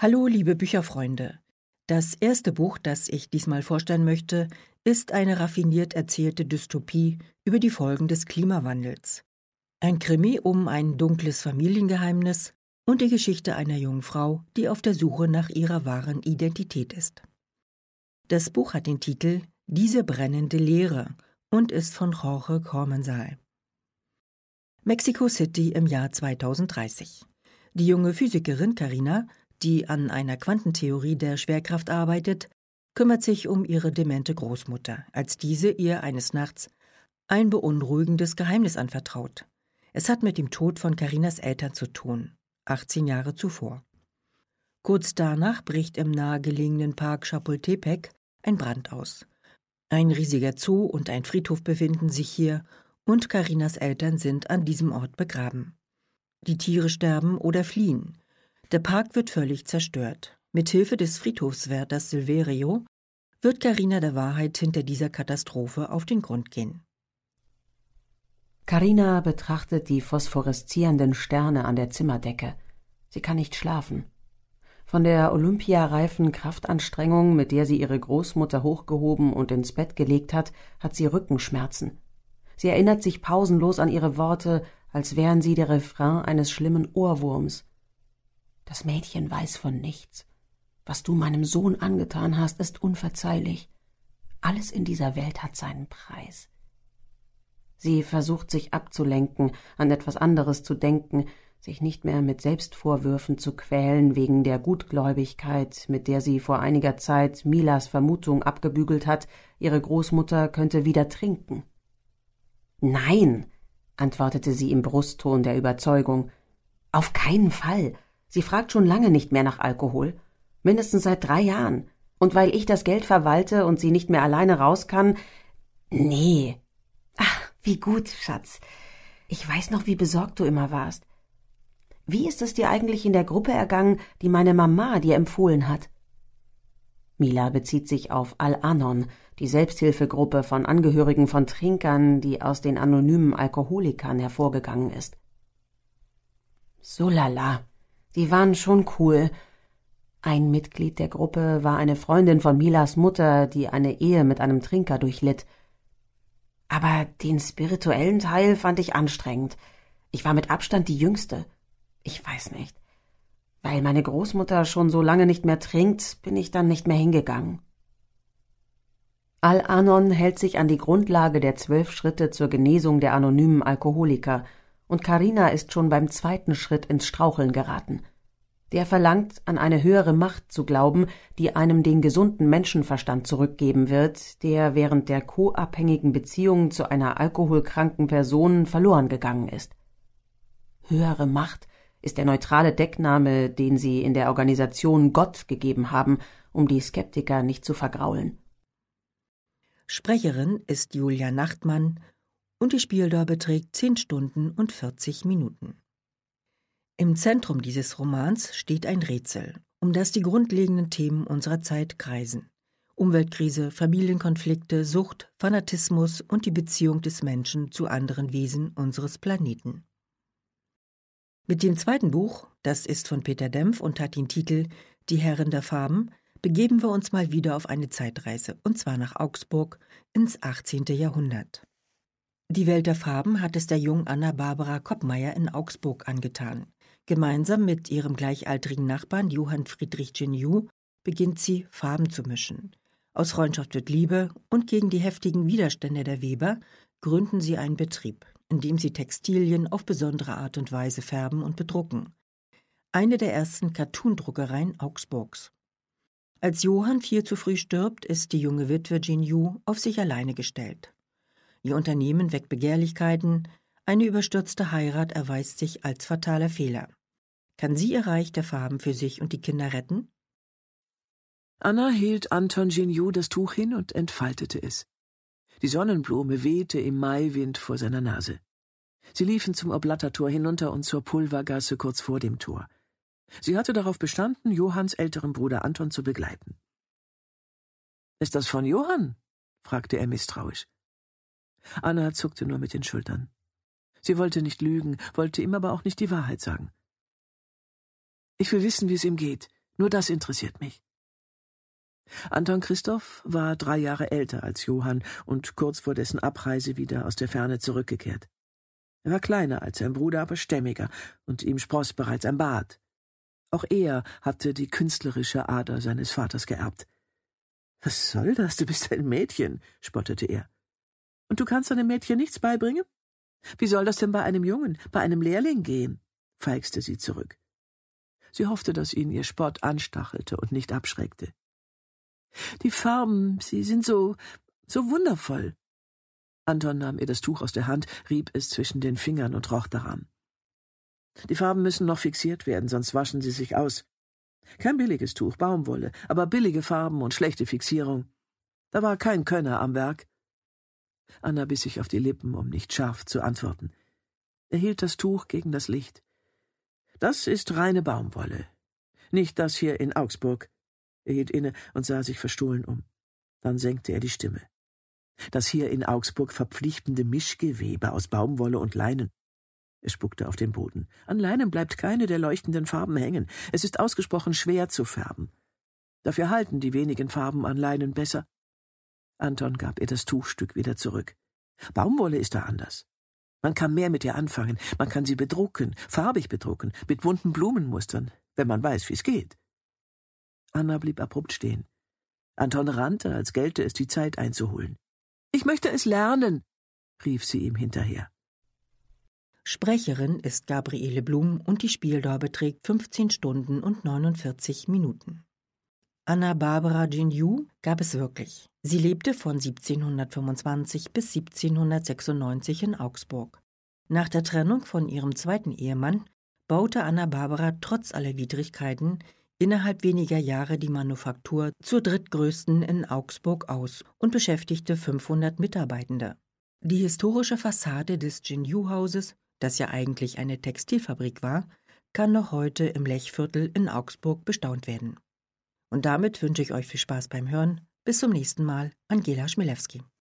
Hallo, liebe Bücherfreunde. Das erste Buch, das ich diesmal vorstellen möchte, ist eine raffiniert erzählte Dystopie über die Folgen des Klimawandels. Ein Krimi um ein dunkles Familiengeheimnis und die Geschichte einer jungen Frau, die auf der Suche nach ihrer wahren Identität ist. Das Buch hat den Titel »Diese brennende Leere« und ist von Jorge Cormensál. Mexico City im Jahr 2030. Die junge Physikerin Carina, die an einer Quantentheorie der Schwerkraft arbeitet, kümmert sich um ihre demente Großmutter, als diese ihr eines Nachts ein beunruhigendes Geheimnis anvertraut. Es hat mit dem Tod von Carinas Eltern zu tun, 18 Jahre zuvor. Kurz danach bricht im nahegelegenen Park Chapultepec ein Brand aus. Ein riesiger Zoo und ein Friedhof befinden sich hier und Carinas Eltern sind an diesem Ort begraben. Die Tiere sterben oder fliehen. Der Park wird völlig zerstört. Mithilfe des Friedhofswärters Silverio wird Carina der Wahrheit hinter dieser Katastrophe auf den Grund gehen. Carina betrachtet die phosphoreszierenden Sterne an der Zimmerdecke. Sie kann nicht schlafen. Von der olympiareifen Kraftanstrengung, mit der sie ihre Großmutter hochgehoben und ins Bett gelegt hat sie Rückenschmerzen. Sie erinnert sich pausenlos an ihre Worte, als wären sie der Refrain eines schlimmen Ohrwurms. Das Mädchen weiß von nichts. Was du meinem Sohn angetan hast, ist unverzeihlich. Alles in dieser Welt hat seinen Preis. Sie versucht, sich abzulenken, an etwas anderes zu denken, sich nicht mehr mit Selbstvorwürfen zu quälen wegen der Gutgläubigkeit, mit der sie vor einiger Zeit Milas Vermutung abgebügelt hat, ihre Großmutter könnte wieder trinken. »Nein«, antwortete sie im Brustton der Überzeugung. »Auf keinen Fall. Sie fragt schon lange nicht mehr nach Alkohol. Mindestens seit 3 Jahren. Und weil ich das Geld verwalte und sie nicht mehr alleine raus kann... Nee. Ach, wie gut, Schatz. Ich weiß noch, wie besorgt du immer warst. Wie ist es dir eigentlich in der Gruppe ergangen, die meine Mama dir empfohlen hat?« Mila bezieht sich auf Al-Anon, die Selbsthilfegruppe von Angehörigen von Trinkern, die aus den anonymen Alkoholikern hervorgegangen ist. »So lala, die waren schon cool. Ein Mitglied der Gruppe war eine Freundin von Milas Mutter, die eine Ehe mit einem Trinker durchlitt. Aber den spirituellen Teil fand ich anstrengend. Ich war mit Abstand die Jüngste. Ich weiß nicht. Weil meine Großmutter schon so lange nicht mehr trinkt, bin ich dann nicht mehr hingegangen.« Al-Anon hält sich an die Grundlage der 12 Schritte zur Genesung der anonymen Alkoholiker, und Carina ist schon beim 2. Schritt ins Straucheln geraten. Der verlangt, an eine höhere Macht zu glauben, die einem den gesunden Menschenverstand zurückgeben wird, der während der co-abhängigen Beziehung zu einer alkoholkranken Person verloren gegangen ist. Höhere Macht ist der neutrale Deckname, den sie in der Organisation Gott gegeben haben, um die Skeptiker nicht zu vergraulen. Sprecherin ist Julia Nachtmann und die Spieldauer beträgt 10 Stunden und 40 Minuten. Im Zentrum dieses Romans steht ein Rätsel, um das die grundlegenden Themen unserer Zeit kreisen. Umweltkrise, Familienkonflikte, Sucht, Fanatismus und die Beziehung des Menschen zu anderen Wesen unseres Planeten. Mit dem 2. Buch, das ist von Peter Dempf und hat den Titel »Die Herren der Farben«, begeben wir uns mal wieder auf eine Zeitreise, und zwar nach Augsburg ins 18. Jahrhundert. Die Welt der Farben hat es der jungen Anna-Barbara Koppmeier in Augsburg angetan. Gemeinsam mit ihrem gleichaltrigen Nachbarn Johann Friedrich Geniou beginnt sie, Farben zu mischen. Aus Freundschaft wird Liebe, und gegen die heftigen Widerstände der Weber gründen sie einen Betrieb, in dem sie Textilien auf besondere Art und Weise färben und bedrucken. Eine der ersten Cartoon-Druckereien Augsburgs. Als Johann viel zu früh stirbt, ist die junge Witwe Geniou auf sich alleine gestellt. Ihr Unternehmen weckt Begehrlichkeiten, eine überstürzte Heirat erweist sich als fataler Fehler. Kann sie ihr Reich der Farben für sich und die Kinder retten? Anna hielt Anton Geniou das Tuch hin und entfaltete es. Die Sonnenblume wehte im Maiwind vor seiner Nase. Sie liefen zum Oblattertor hinunter und zur Pulvergasse kurz vor dem Tor. Sie hatte darauf bestanden, Johanns älteren Bruder Anton zu begleiten. »Ist das von Johann?« fragte er misstrauisch. Anna zuckte nur mit den Schultern. Sie wollte nicht lügen, wollte ihm aber auch nicht die Wahrheit sagen. »Ich will wissen, wie es ihm geht«, Nur das interessiert mich. Anton Christoph war 3 Jahre älter als Johann und kurz vor dessen Abreise wieder aus der Ferne zurückgekehrt. Er war kleiner als sein Bruder, aber stämmiger, und ihm spross bereits ein Bart. Auch er hatte die künstlerische Ader seines Vaters geerbt. »Was soll das? Du bist ein Mädchen«, spottete er. »Und du kannst einem Mädchen nichts beibringen? Wie soll das denn bei einem Jungen, bei einem Lehrling gehen?« feixte sie zurück. Sie hoffte, dass ihn ihr Spott anstachelte und nicht abschreckte. »Die Farben, sie sind so wundervoll.« Anton nahm ihr das Tuch aus der Hand, rieb es zwischen den Fingern und roch daran. »Die Farben müssen noch fixiert werden, sonst waschen sie sich aus. Kein billiges Tuch, Baumwolle, aber billige Farben und schlechte Fixierung. Da war kein Könner am Werk.« Anna biss sich auf die Lippen, um nicht scharf zu antworten. Er hielt das Tuch gegen das Licht. »Das ist reine Baumwolle. Nicht das hier in Augsburg.« Er hielt inne und sah sich verstohlen um. Dann senkte er die Stimme. »Das hier in Augsburg verpflichtende Mischgewebe aus Baumwolle und Leinen.« Er spuckte auf den Boden. »An Leinen bleibt keine der leuchtenden Farben hängen. Es ist ausgesprochen schwer zu färben. Dafür halten die wenigen Farben an Leinen besser.« Anton gab ihr das Tuchstück wieder zurück. »Baumwolle ist da anders. Man kann mehr mit ihr anfangen. Man kann sie bedrucken, farbig bedrucken, mit bunten Blumenmustern, wenn man weiß, wie es geht.« Anna blieb abrupt stehen. Anton rannte, als gelte es, die Zeit einzuholen. »Ich möchte es lernen«, rief sie ihm hinterher. Sprecherin ist Gabriele Blum und die Spieldauer beträgt 15 Stunden und 49 Minuten. Anna Barbara Jinyu gab es wirklich. Sie lebte von 1725 bis 1796 in Augsburg. Nach der Trennung von ihrem zweiten Ehemann baute Anna Barbara trotz aller Widrigkeiten innerhalb weniger Jahre die Manufaktur zur drittgrößten in Augsburg aus und beschäftigte 500 Mitarbeitende. Die historische Fassade des Jinyu-Hauses, das ja eigentlich eine Textilfabrik war, kann noch heute im Lechviertel in Augsburg bestaunt werden. Und damit wünsche ich euch viel Spaß beim Hören. Bis zum nächsten Mal, Angela Schmilewski.